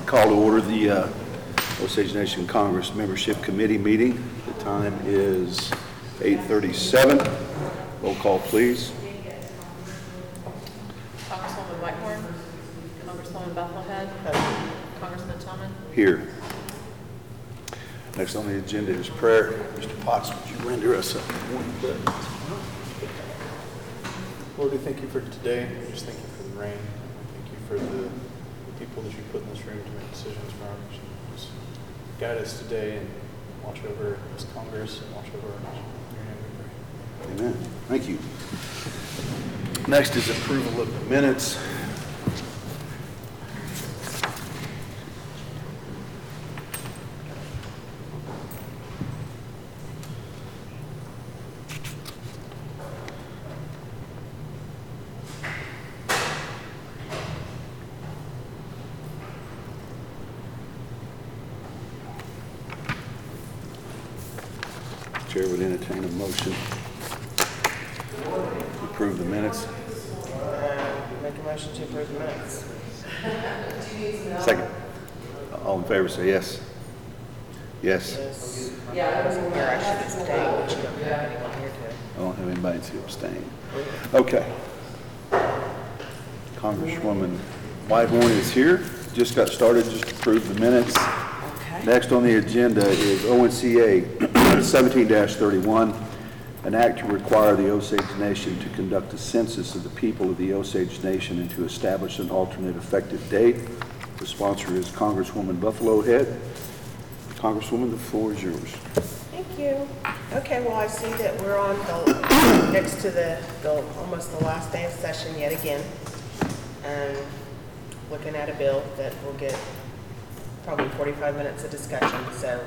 Call to order the Osage Nation Congress Membership Committee meeting. The time is 8:37. Roll call, please. Congresswoman Whitehorn, Congresswoman Bufflehead, Congressman Tillman. Here. Next on the agenda is prayer. Mr. Potts, would you render us a morning prayer? Lord, we thank you for today. We just thank you for the rain. Thank you for the people that you put in this room to make decisions for our nation. Just guide us today and watch over this Congress and watch over our nation. In your name we pray. Amen. Thank you. Next is approval of the minutes. Chair would entertain a motion to approve the minutes. Make a motion to approve the minutes. Second. All in favor say yes. Yes. Yes. I wasn't here, I should abstain, but you don't have anyone here to. I don't have anybody to abstain. Okay. Congresswoman Whitehorn is here. Just got started, just approved the minutes. Okay. Next on the agenda is ONCA 17-31, an act to require the Osage Nation to conduct a census of the people of the Osage Nation and to establish an alternate effective date. The sponsor is Congresswoman Buffalo Head. Congresswoman, the floor is yours. Thank you. Okay, well, I see that we're on next to the almost the last day of session yet again. Looking at a bill that will get probably 45 minutes of discussion. So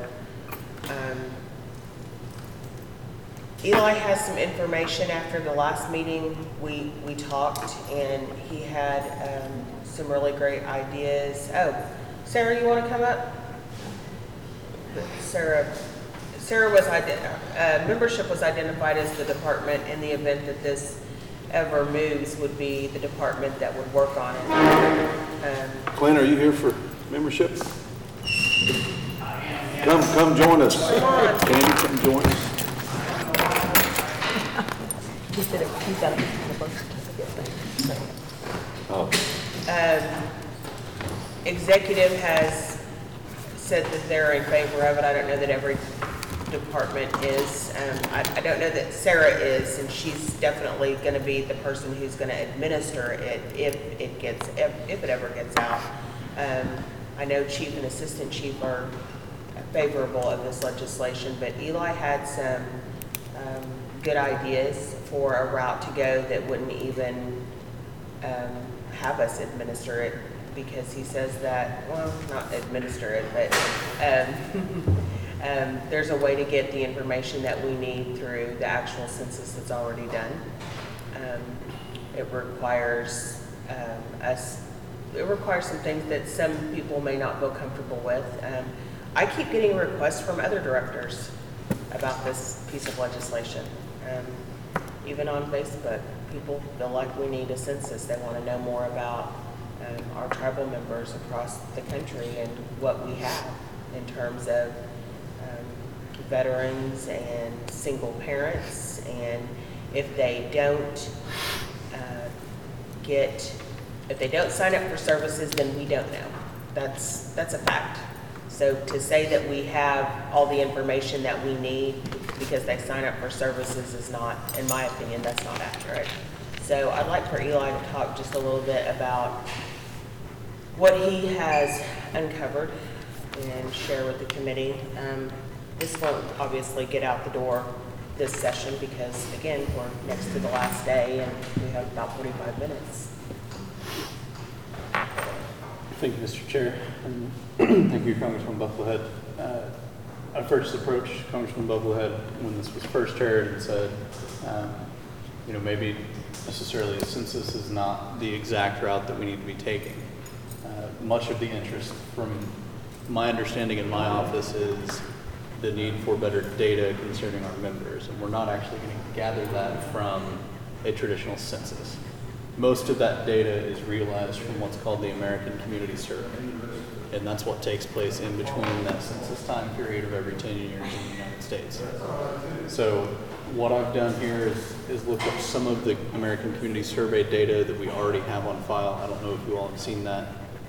Eli has some information. After the last meeting, we talked, and he had some really great ideas. Oh, Sarah, you want to come up? Sarah was membership was identified as the department in the event that this ever moves would be the department that would work on it. Clint, are you here for membership? Come join us. Come on. Candy, come join us. Oh. Executive has said that they're in favor of it. I don't know that every department is. I don't know that Sarah is, and she's definitely going to be the person who's going to administer it if it ever gets out. I know Chief and Assistant Chief are favorable of this legislation, but Eli had some good ideas for a route to go that wouldn't even have us administer it, because he says that, well, not administer it, but there's a way to get the information that we need through the actual census that's already done. It requires some things that some people may not feel comfortable with. I keep getting requests from other directors about this piece of legislation. Even on Facebook, people feel like we need a census. They want to know more about our tribal members across the country and what we have in terms of veterans and single parents, and if they don't sign up for services, then we don't know. That's a fact. So to say that we have all the information that we need because they sign up for services is not, in my opinion, that's not accurate. So I'd like for Eli to talk just a little bit about what he has uncovered and share with the committee. This won't obviously get out the door this session because, again, we're next to the last day and we have about 45 minutes. Thank you, Mr. Chair, and thank you, Congressman Bufflehead. I first approached Congressman Bufflehead when this was first heard and said, maybe necessarily a census is not the exact route that we need to be taking. Much of the interest from my understanding in my office is the need for better data concerning our members, and we're not actually going to gather that from a traditional census. Most of that data is realized from what's called the American Community Survey. And that's what takes place in between that census time period of every 10 years in the United States. So what I've done here is look up some of the American Community Survey data that we already have on file. I don't know if you all have seen that.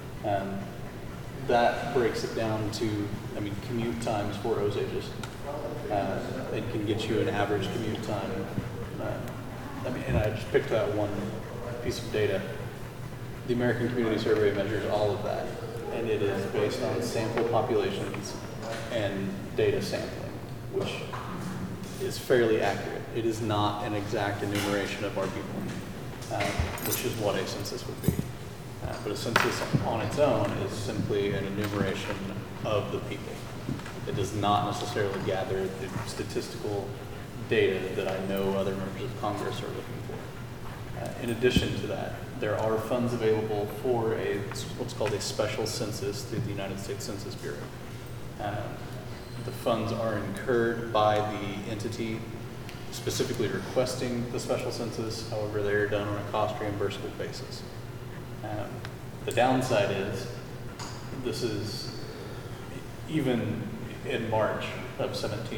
That breaks it down to, commute times for Osages. It can get you an average commute time. And I just picked that one piece of data. The American Community Survey measures all of that, and it is based on sample populations and data sampling, which is fairly accurate. It is not an exact enumeration of our people, which is what a census would be. But a census on its own is simply an enumeration of the people. It does not necessarily gather the statistical data that I know other members of Congress are looking for. In addition to that, there are funds available for what's called a special census through the United States Census Bureau. The funds are incurred by the entity specifically requesting the special census. However, they're done on a cost reimbursable basis. The downside is, this is even in March of 17.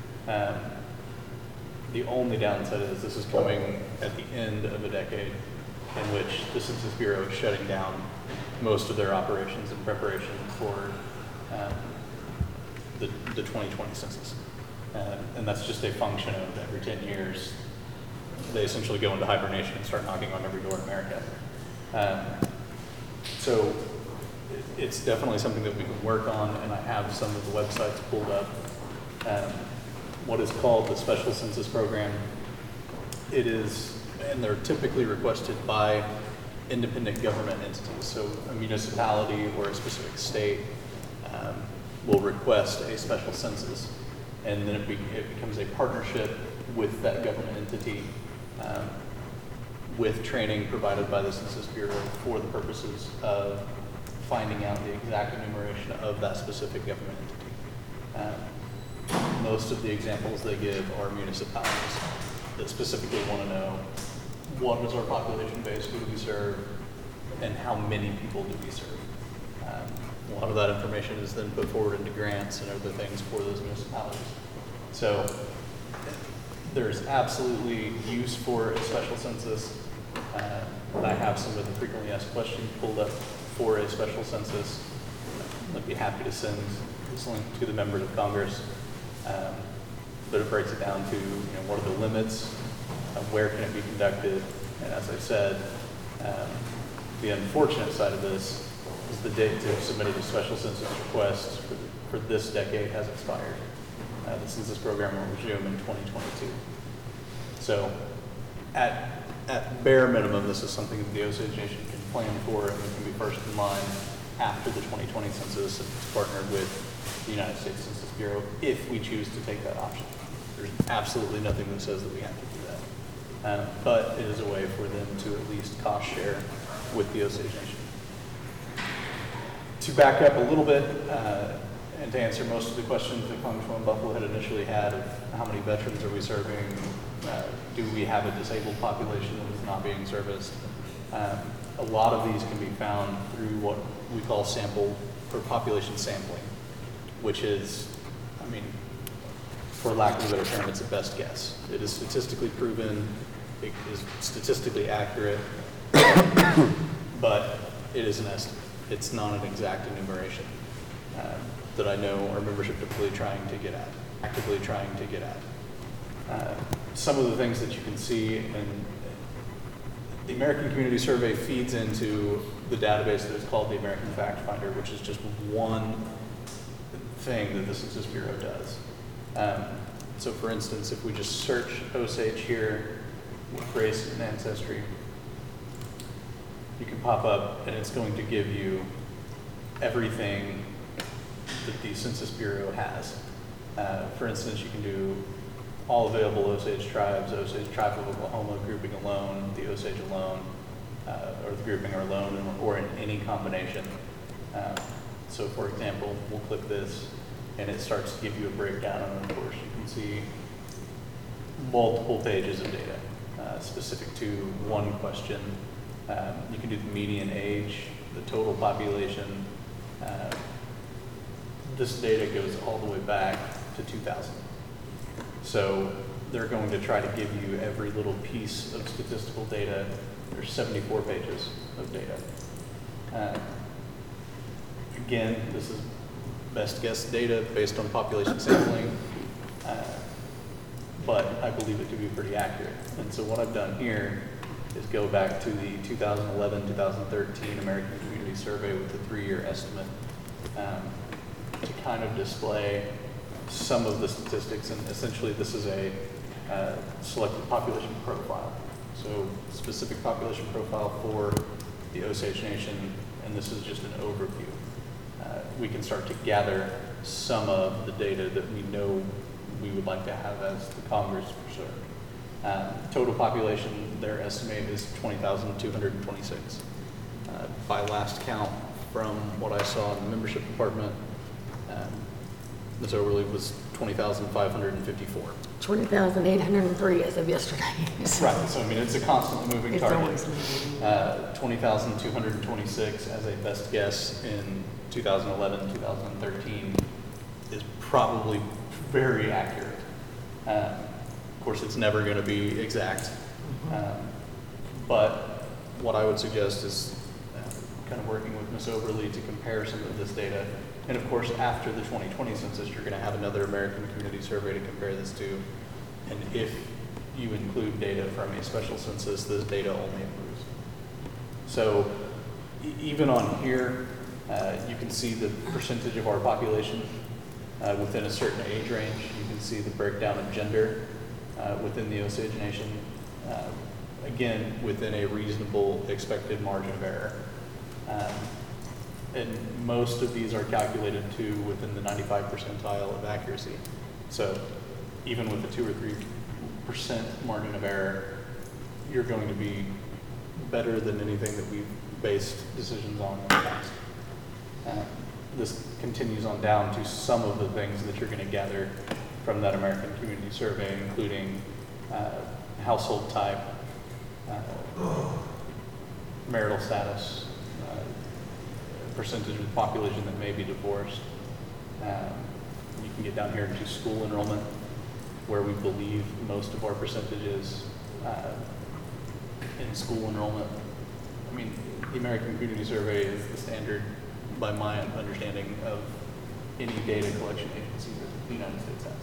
The only downside is this is coming at the end of a decade in which the Census Bureau is shutting down most of their operations in preparation for the 2020 census. And that's just a function of every 10 years, they essentially go into hibernation and start knocking on every door in America. So it's definitely something that we can work on, and I have some of the websites pulled up. What is called the Special Census Program. It is, and they're typically requested by independent government entities. So a municipality or a specific state will request a special census, and then it becomes a partnership with that government entity with training provided by the Census Bureau for the purposes of finding out the exact enumeration of that specific government entity. Most of the examples they give are municipalities that specifically want to know what is our population base, who do we serve, and how many people do we serve. A lot of that information is then put forward into grants and other things for those municipalities. So there's absolutely use for a special census. I have some of the frequently asked questions pulled up for a special census. I'd be happy to send this link to the members of Congress. But it breaks it down to, what are the limits, where can it be conducted, and as I said, the unfortunate side of this is the date to submit a special census request for this decade has expired. The census program will resume in 2022. So at bare minimum, this is something that the Osage Nation can plan for, and we can be first in line after the 2020 census and partner with the United States Census Bureau if we choose to take that option. There's absolutely nothing that says that we have to do that. But it is a way for them to at least cost share with the Osage Nation. To back up a little bit, and to answer most of the questions that Congresswoman Buffalo had initially had of how many veterans are we serving, do we have a disabled population that is not being serviced? A lot of these can be found through what we call sample or population sampling, which is, for lack of a better term, it's a best guess. It is statistically proven, it is statistically accurate, but it is an estimate. It's not an exact enumeration that I know our membership is actively trying to get at. Some of the things that you can see, and the American Community Survey feeds into the database that is called the American Fact Finder, which is just one thing that the Census Bureau does. So for instance, if we just search Osage here with race and ancestry, you can pop up and it's going to give you everything that the Census Bureau has. For instance, you can do all available Osage tribes, Osage Tribe of Oklahoma grouping alone, the Osage alone, or the grouping are alone, or in any combination. So for example, we'll click this and it starts to give you a breakdown, and of course you can see multiple pages of data. specific to one question. You can do the median age, the total population. This data goes all the way back to 2000. So they're going to try to give you every little piece of statistical data. There's 74 pages of data. Again, this is best guess data based on population sampling, but I believe it to be pretty accurate. And so what I've done here is go back to the 2011-2013 American Community Survey with the 3-year estimate to kind of display some of the statistics. And essentially this is a selected population profile. So specific population profile for the Osage Nation, and this is just an overview. We can start to gather some of the data that we know we would like to have as the Congress preserved. Total population, their estimate is 20,226. By last count, from what I saw in the membership department, Ms. Overly was 20,554. 20,803 as of yesterday. Right, so I mean, it's a constantly moving It's target. always moving. 20,226 as a best guess in 2011, 2013 is probably very accurate. Of course, it's never going to be exact, but what I would suggest is kind of working with Ms. Overly to compare some of this data. And of course, after the 2020 census, you're going to have another American Community Survey to compare this to. And if you include data from a special census, this data only improves. So even on here, you can see the percentage of our population within a certain age range. You can see the breakdown of gender within the Osage Nation. Again, within a reasonable expected margin of error. And most of these are calculated to within the 95 percentile of accuracy. So even with a 2 or 3% margin of error, you're going to be better than anything that we've based decisions on in the past. This continues on down to some of the things that you're going to gather from that American Community Survey, including household type, marital status, percentage of the population that may be divorced. You can get down here to school enrollment, where we believe most of our percentages in school enrollment. I mean, the American Community Survey is the standard, by my understanding, of any data collection agency that the United States has.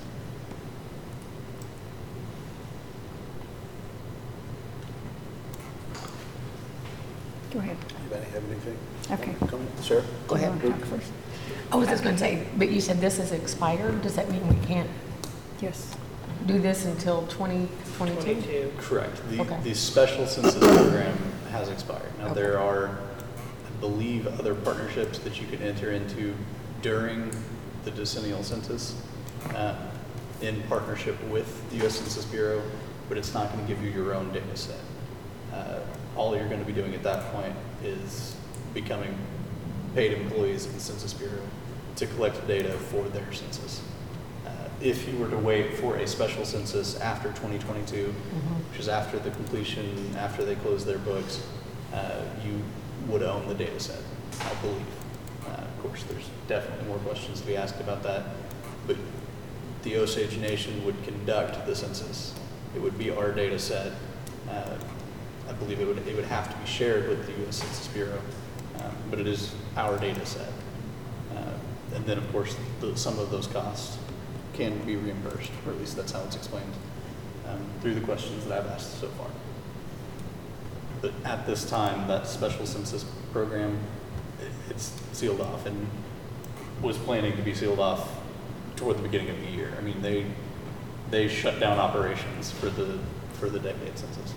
Go ahead. Anybody have anything? Okay. Comment? Sarah? Go ahead. Talk first. I was just going to say, but you said this is expired. Does that mean we can't Yes. do this until 2022? 22. Correct. Okay. The special census program has expired. Now, Okay. there are, I believe, other partnerships that you can enter into during the decennial census in partnership with the U.S. Census Bureau, but it's not going to give you your own data set. All you're going to be doing at that point is becoming paid employees of the Census Bureau to collect data for their census. If you were to wait for a special census after 2022, which is after the completion, after they close their books, you would own the data set, I believe. Of course, there's definitely more questions to be asked about that, but the Osage Nation would conduct the census. It would be our data set. I believe it would have to be shared with the U.S. Census Bureau, but it is our data set. And then, of course, some of those costs can be reimbursed, or at least that's how it's explained through the questions that I've asked so far. But at this time, that special census program, it's sealed off and was planning to be sealed off toward the beginning of the year. I mean, they shut down operations for the decade census.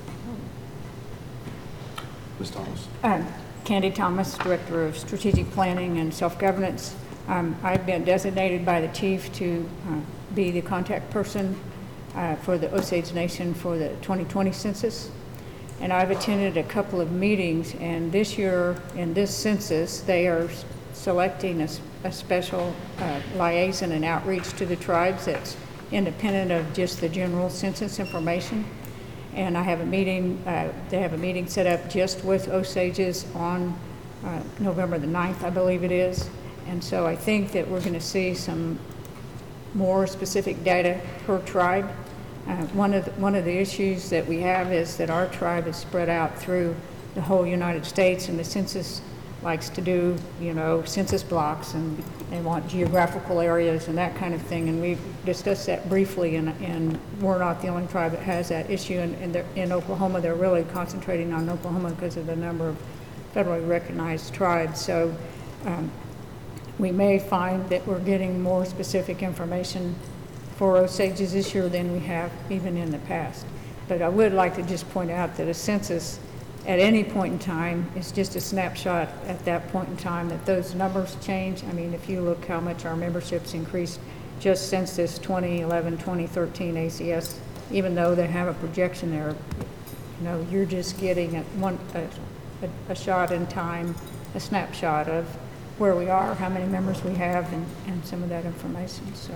Ms. Thomas? Candy Thomas, Director of Strategic Planning and Self-Governance. I've been designated by the chief to be the contact person for the Osage Nation for the 2020 census. And I've attended a couple of meetings, and this year in this census, they are selecting a special liaison and outreach to the tribes that's independent of just the general census information. And I have a meeting, they have a meeting set up just with Osages on November the 9th, I believe it is. And so I think that we're going to see some more specific data per tribe. One of the issues that we have is that our tribe is spread out through the whole United States, and the census likes to do, census blocks, and they want geographical areas and that kind of thing. And we've discussed that briefly, and we're not the only tribe that has that issue. And in Oklahoma, they're really concentrating on Oklahoma because of the number of federally recognized tribes. So we may find that we're getting more specific information for Osages this year than we have even in the past. But I would like to just point out that a census at any point in time is just a snapshot at that point in time, that those numbers change. I mean, if you look how much our membership's increased just since this 2011, 2013 ACS, even though they have a projection there, you're just getting a shot in time, a snapshot of where we are, how many members we have, and some of that information. So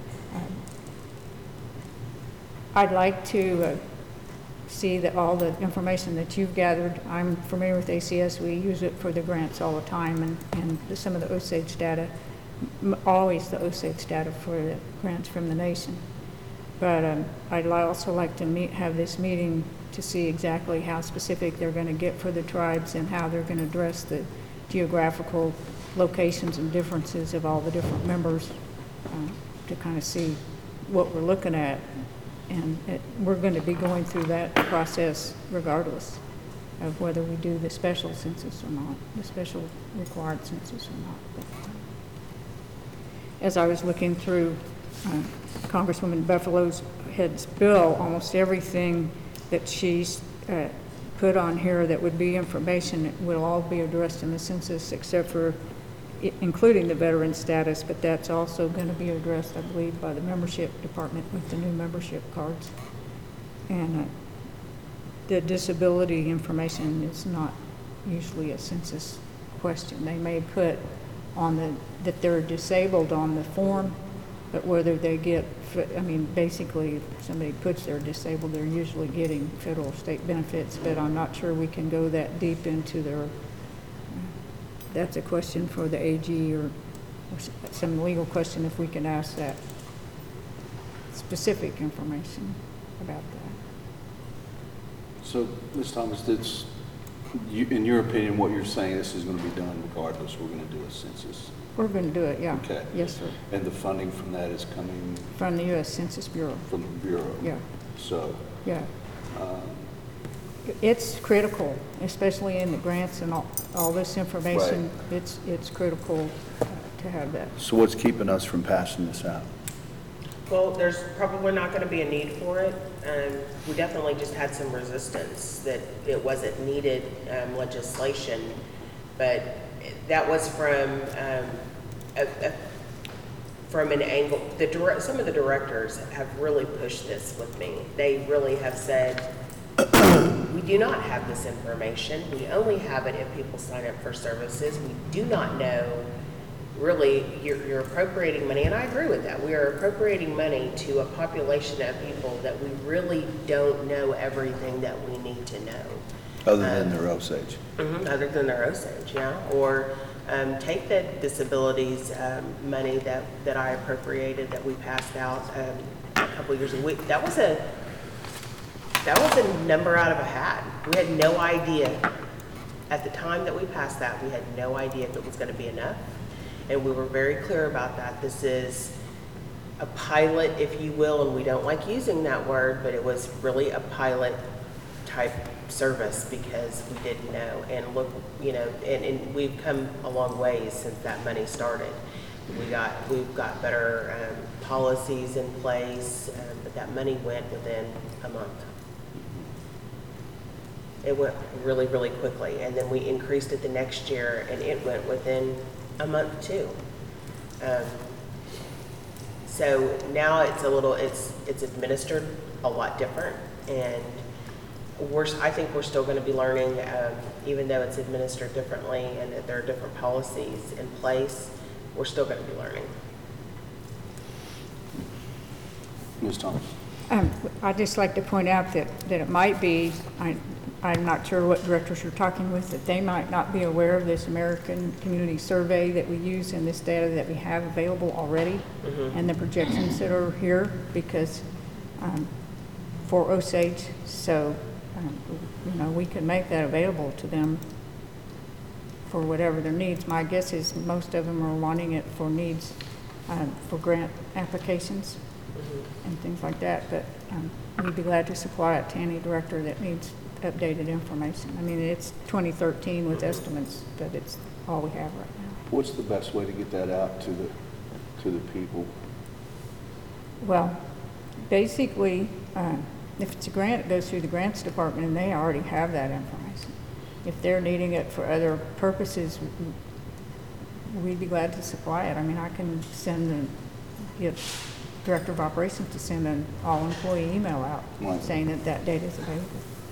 I'd like to see that all the information that you've gathered. I'm familiar with ACS. We use it for the grants all the time, and some of the Osage data, always the Osage data for the grants from the nation. But I'd also like to have this meeting to see exactly how specific they're going to get for the tribes and how they're going to address the geographical locations and differences of all the different members, to kind of see what we're looking at. And we're going to be going through that process regardless of whether we do the special census or not, the special required census or not. But as I was looking through Congresswoman Buffalo's head's bill, almost everything that she's put on here that would be information will all be addressed in the census, except for including the veteran status, but that's also going to be addressed, I believe, by the membership department with the new membership cards. And the disability information is not usually a census question. They may put on that they're disabled on the form, but whether they get, basically, if somebody puts they're disabled, they're usually getting federal or state benefits, but I'm not sure we can go that deep into their. That's a question for the AG or some legal question if we can ask that specific information about that. So, Ms. Thomas, in your opinion, what you're saying, this is going to be done regardless, we're going to do a census? We're going to do it, yeah. Okay. Yes, sir. And the funding from that is coming? From the U.S. Census Bureau. From the Bureau? Yeah. So? Yeah. It's critical, especially in the grants and all this information. Right. It's critical to have that. So what's keeping us from passing this out? Well, there's probably not going to be a need for it. We definitely just had some resistance that it wasn't needed legislation, but that was from an angle. Some of the directors have really pushed this with me. They really have said, we do not have this information. We only have it if people sign up for services. We do not know, really, you're appropriating money, and I agree with that. We are appropriating money to a population of people that we really don't know everything that we need to know. Other than their Osage. Other than their Osage, yeah. Or take the disabilities money that I appropriated, that we passed out a couple of years ago. That was a number out of a hat. We had no idea. At the time that we passed that, we had no idea if it was going to be enough. And we were very clear about that. This is a pilot, if you will, and we don't like using that word, but it was really a pilot type service because we didn't know. And look, and we've come a long ways since that money started. We've got better policies in place, but that money went within a month. It went really, really quickly, and then we increased it the next year, and it went within a month too. So now it's administered a lot different, and I think we're still going to be learning, even though it's administered differently and that there are different policies in place, we're still going to be learning. Ms. Thomas? I'd just like to point out that it might be, I'm not sure what directors you're talking with, that they might not be aware of this American Community Survey that we use and this data that we have available already and the projections that are here because for Osage. So, you know, we can make that available to them for whatever their needs. My guess is most of them are wanting it for needs for grant applications and things like that, but we'd be glad to supply it to any director that needs updated information. I mean, it's 2013 with estimates, but it's all we have right now. What's the best way to get that out to the people? Well, basically, if it's a grant, it goes through the grants department and they already have that information. If they're needing it for other purposes, we'd be glad to supply it. I mean, I can get Director of Operations to send an all-employee email out Right. saying that that data is available.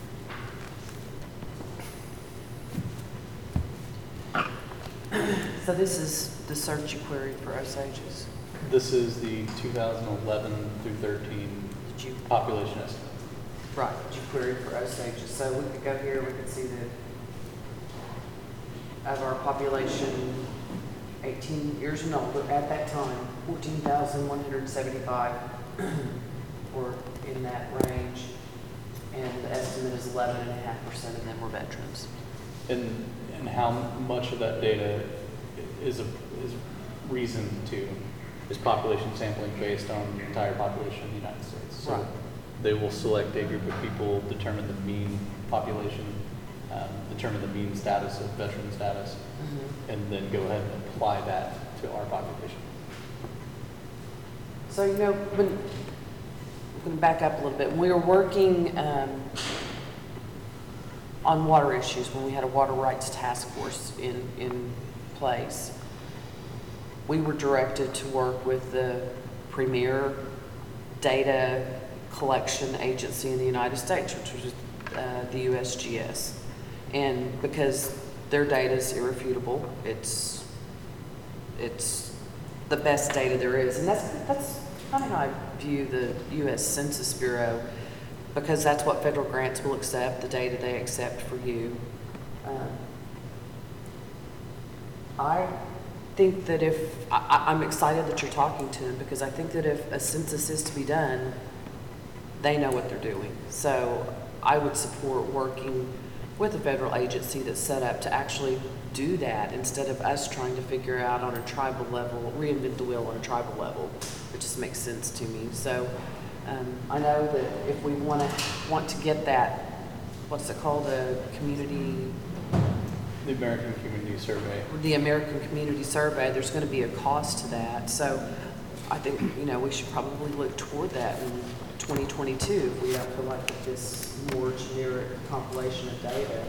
So this is the search query for Osages. This is the 2011 through 13 Did you, population estimate. right, did you query for Osages? So we could go here, we could see that of our population 18 years and older at that time, 14,175 were in that range. And the estimate is 11.5% of them were veterans. And how much of that data is reasoned to, is population sampling based on the entire population of the United States? So Right. they will select a group of people, determine the mean population, determine the mean status of veteran status, and then go ahead and apply that to our population. So, you know, when, I'm going to back up a little bit. When we were working on water issues, when we had a water rights task force in place, we were directed to work with the premier data collection agency in the United States, which was the USGS. And because their data is irrefutable, it's the best data there is. And that's kind of how I view the U.S. Census Bureau, because that's what federal grants will accept, the data they accept for you. I think that I'm excited that you're talking to them, because I think that if a census is to be done, they know what they're doing. So I would support working with a federal agency that's set up to actually do that, instead of us trying to figure out on a tribal level, reinvent the wheel on a tribal level. It just makes sense to me. So I know that if we want to get that, what's it called, the American Community Survey. the American Community Survey, there's going to be a cost to that. So I think, you know, we should probably look toward that in 2022. If we don't feel like that this more generic compilation of data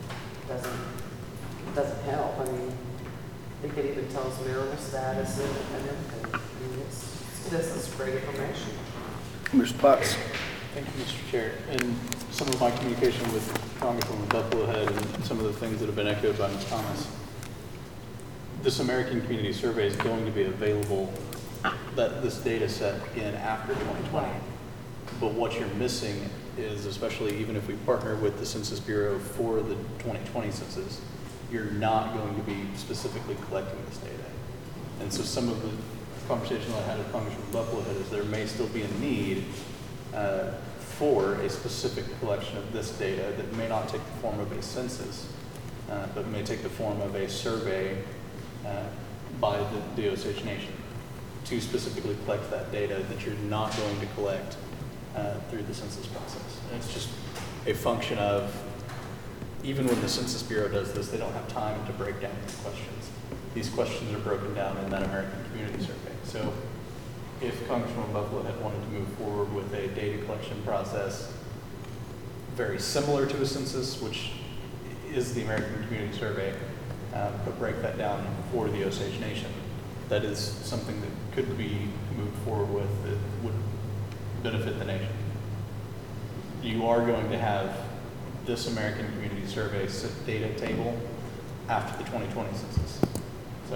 doesn't help. I mean, I think it even tells marital status and everything. I mean, this is great information. Mr. Potts? Thank you, Mr. Chair. And some of my communication with Congresswoman Buffalo Head and some of the things that have been echoed by Ms. Thomas, this American Community Survey is going to be available, this data set in after 2020. But what you're missing is, especially even if we partner with the Census Bureau for the 2020 census, you're not going to be specifically collecting this data. And so some of the conversation I had with Congressman Buffalo Head is there may still be a need for a specific collection of this data that may not take the form of a census, but may take the form of a survey by the Osage Nation to specifically collect that data that you're not going to collect through the census process. And it's just a function of, even when the Census Bureau does this, they don't have time to break down these questions. These questions are broken down in that American Community Survey. So if Congresswoman Buffalo had wanted to move forward with a data collection process very similar to a census, which is the American Community Survey, but break that down for the Osage Nation, that is something that could be moved forward with that would benefit the nation. You are going to have this American Community Survey data table after the 2020 census. So,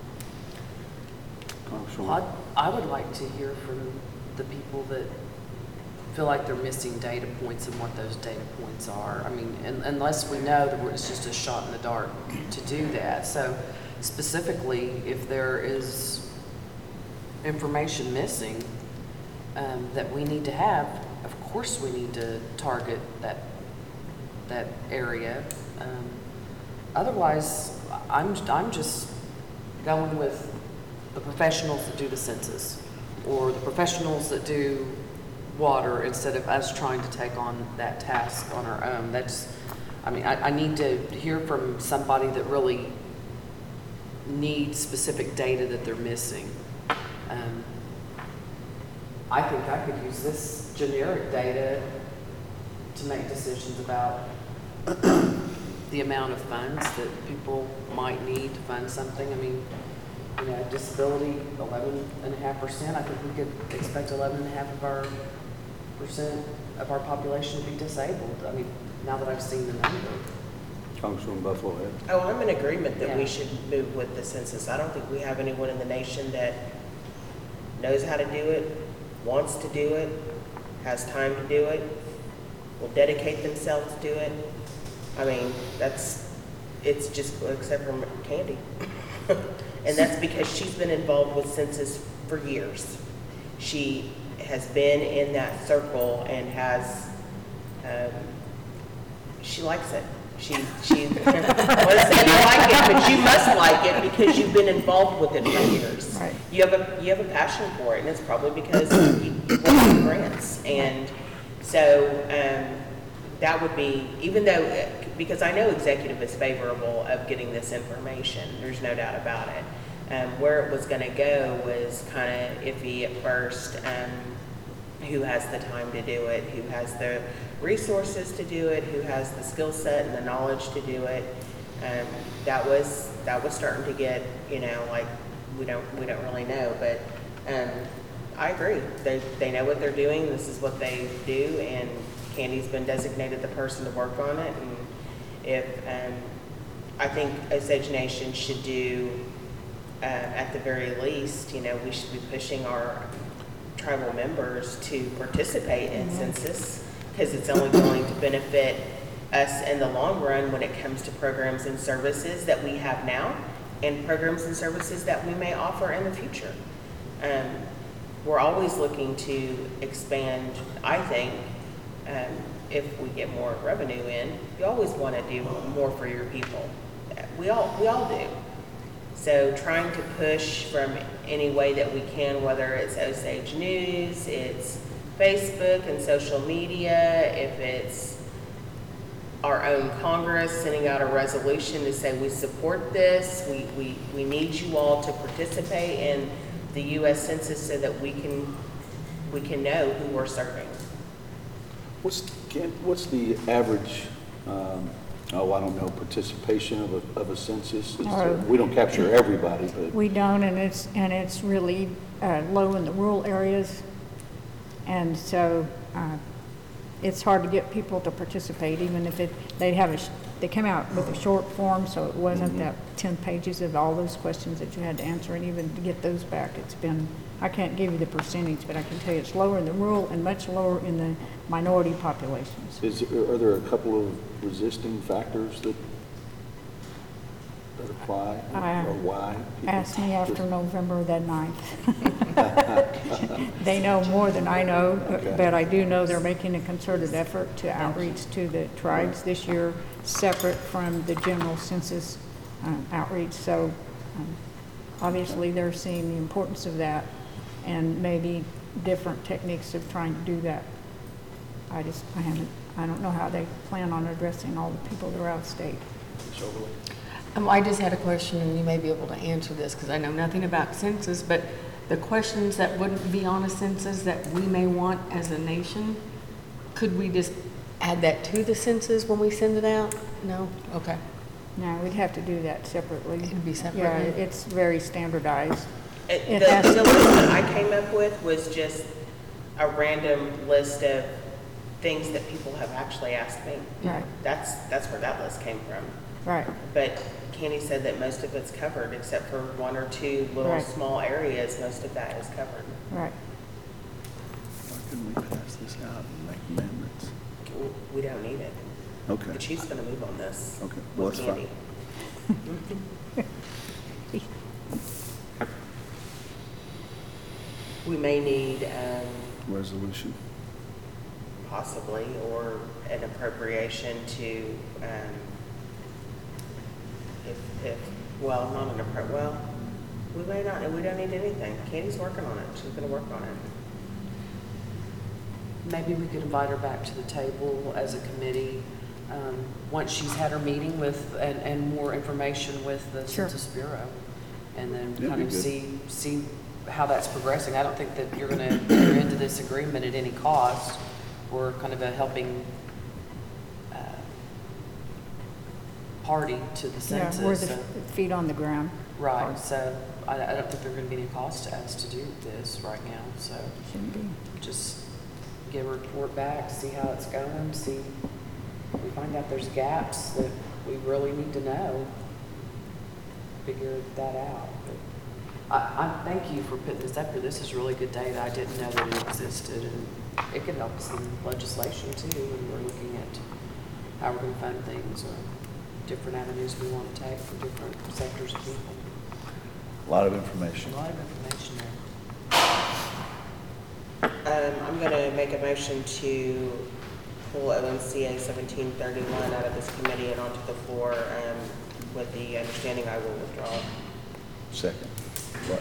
Congresswoman? I would like to hear from the people that feel like they're missing data points and what those data points are. I mean, unless we know that it's just a shot in the dark to do that. So specifically, if there is information missing that we need to have, of course we need to target that area. Otherwise, I'm just going with the professionals that do the census or the professionals that do water instead of us trying to take on that task on our own. I need to hear from somebody that really needs specific data that they're missing. I think I could use this generic data to make decisions about the amount of funds that people might need to fund something. I mean, you know, disability, 11.5%. I think we could expect 11.5% of our population to be disabled. I mean, now that I've seen the number. Congresswoman Buffalo Head. Oh, I'm in agreement that Yeah. we should move with the census. I don't think we have anyone in the nation that knows how to do it, wants to do it, has time to do it, will dedicate themselves to do it. I mean, it's just, except for Candy. And that's because she's been involved with census for years. She has been in that circle and has, she likes it. She I want to say you like it, but you must like it because you've been involved with it for years. Right. You have a passion for it, and it's probably because you work on grants. And so that would be, even though, because I know executive is favorable of getting this information, there's no doubt about it. Where it was going to go was kind of iffy at first. Who has the time to do it? Who has the resources to do it? Who has the skill set and the knowledge to do it? That was starting to get, you know, like we don't really know. But I agree. They know what they're doing. This is what they do, and Candy's been designated the person to work on it. And if I think Osage Nation should do, at the very least, you know, we should be pushing our tribal members to participate in census, because it's only going to benefit us in the long run when it comes to programs and services that we have now and programs and services that we may offer in the future. We're always looking to expand, I think. If we get more revenue in, you always want to do more for your people. We all do. So trying to push from any way that we can, whether it's Osage News, it's Facebook and social media, if it's our own Congress sending out a resolution to say we support this, we need you all to participate in the U.S. Census so that we can know who we're serving. What's the average, I don't know, participation of a census? We don't capture everybody, but. We don't, and it's really low in the rural areas. And so it's hard to get people to participate, even if they came out with a short form, so it wasn't that 10 pages of all those questions that you had to answer, and even to get those back, I can't give you the percentage, but I can tell you it's lower in the rural and much lower in the minority populations. Are there a couple of resisting factors that apply, or why? Ask me after November the 9th. They know more than I know, but I do know they're making a concerted effort to outreach to the tribes this year, separate from the general census outreach. So obviously they're seeing the importance of that and maybe different techniques of trying to do that. I don't know how they plan on addressing all the people that are out of state. I just had a question, and you may be able to answer this, because I know nothing about census, but the questions that wouldn't be on a census that we may want as a nation, could we just add that to the census when we send it out? No? Okay. No, we'd have to do that separately. It'd be separately? Yeah, it's very standardized. The list that I came up with was just a random list of things that people have actually asked me. Right. That's where that list came from. Right. But Candy said that most of it's covered, except for one or two little Right. small areas. Most of that is covered. Right. Couldn't we pass this out and make amendments? We don't need it. Okay. The chief's gonna move on this. Okay, well, with that's fine. Candy. We may need, Resolution. possibly, or an appropriation to, well, not an well, we may not, and we don't need anything. Candy's working on it. She's gonna work on it. Maybe we could invite her back to the table as a committee, once she's had her meeting with, and more information with the Sure. Census Bureau. And then That'd kind be of good. see how that's progressing. I don't think that you're gonna enter into this agreement at any cost. We're kind of a helping, party to the Yeah, census. we're the so- feet on the ground. Right, so I don't think there's gonna be any cost to us to do this right now, so Shouldn't be. just get a report back, see how it's going, see, if we find out there's gaps that we really need to know, figure that out. But I thank you for putting this up here. This is really good data. I didn't know that it existed, and it could help us in legislation too, when we're looking at how we're gonna fund things or different avenues we want to take for different sectors of people. A lot of A information. lot of information there. I'm gonna make a motion to pull OMCA 1731 out of this committee and onto the floor, with the understanding I will withdraw. Second. What?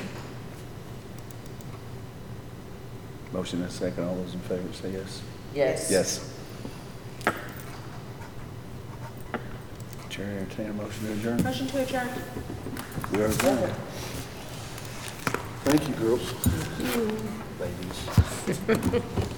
Motion and second. All those in favor say yes. Yes. Yes. Chair, entertain a motion to adjourn. Motion to adjourn. We are adjourned. Thank you, girls. Ladies.